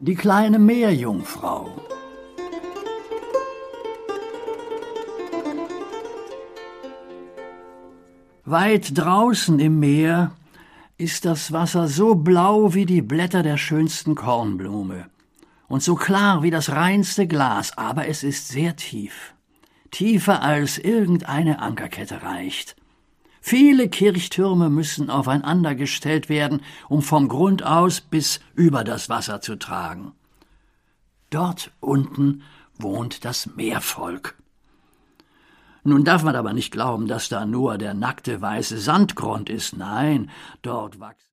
Die kleine Meerjungfrau. Weit draußen im Meer ist das Wasser so blau wie die Blätter der schönsten Kornblume und so klar wie das reinste Glas, aber es ist sehr tief, tiefer als irgendeine Ankerkette reicht. Viele Kirchtürme müssen aufeinander gestellt werden, um vom Grund aus bis über das Wasser zu tragen. Dort unten wohnt das Meervolk. Nun darf man aber nicht glauben, dass da nur der nackte weiße Sandgrund ist. Nein, dort wachsen